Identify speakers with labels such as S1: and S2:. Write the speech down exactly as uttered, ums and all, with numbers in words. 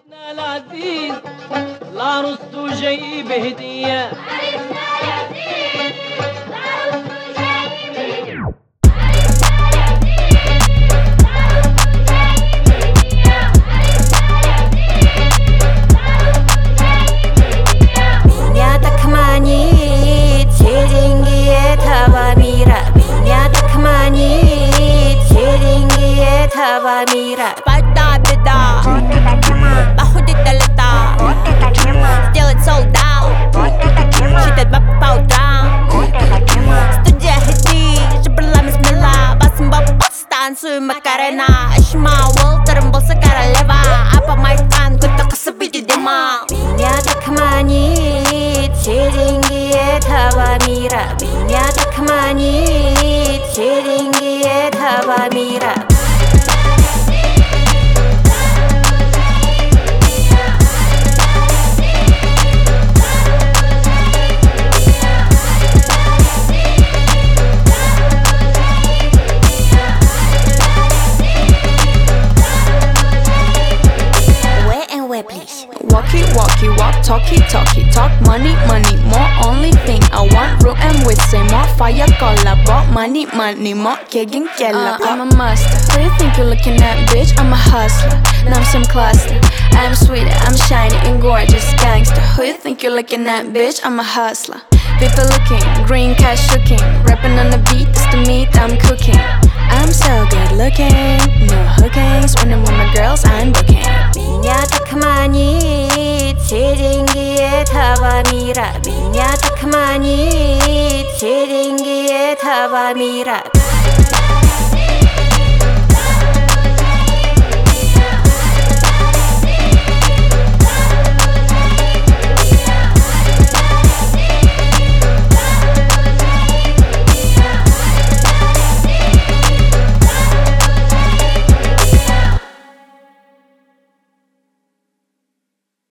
S1: العزيز العروسته جاي بهدية
S2: Меня так манит все деньги этого мира. Меня так манит все деньги этого мира. Спальта беда, походит до лета, сделать sold out, считать баб по утрам. Студия хиты, жабрала смела, басом бабас, танцую Макарена. Шма Уолтером босса королева, а по майкан кто-то косо видит дыма. Меня так манит все деньги этого мира. Меня так манит все деньги этого мира. Please.
S3: Walkie, walkie, walk, talkie, talkie, talk money, money, more. Only thing I want, root and with say more fire, color, bought money, money, more. Kegin, kella, uh, I'm a master. Who you think you're looking at, bitch? I'm a hustler. Now I'm some cluster. I'm sweet, I'm shiny and gorgeous, gangster. Who you think you're looking at, bitch? I'm a hustler. People looking, green cash looking, rapping on the beat, it's the meat I'm cooking. I'm so good looking, no hookings. When I'm with my girls, I'm booking.
S2: Меня так манит все деньги этого мира. Меня так манит все деньги этого мира.